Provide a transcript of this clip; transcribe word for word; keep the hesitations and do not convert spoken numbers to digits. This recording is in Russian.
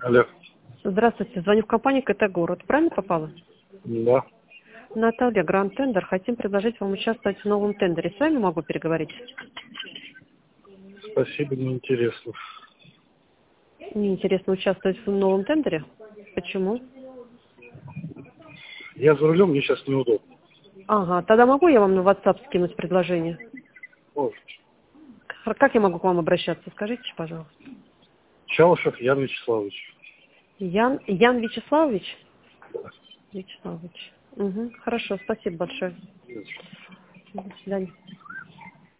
Алло. Здравствуйте, звоню в компанию КТ Город. Правильно попала? Да. Наталья, Гранд Тендер. Хотим предложить вам участвовать в новом тендере. С вами могу переговорить? Спасибо, неинтересно. Мне интересно участвовать в новом тендере. Почему? Я за рулем, мне сейчас неудобно. Ага, тогда могу я вам на WhatsApp скинуть предложение? Можете. Х- Как я могу к вам обращаться? Скажите, пожалуйста. Чалышев Ян Вячеславович. Ян, Ян Вячеславович? Вячеславович. Угу, хорошо, спасибо большое. До свидания.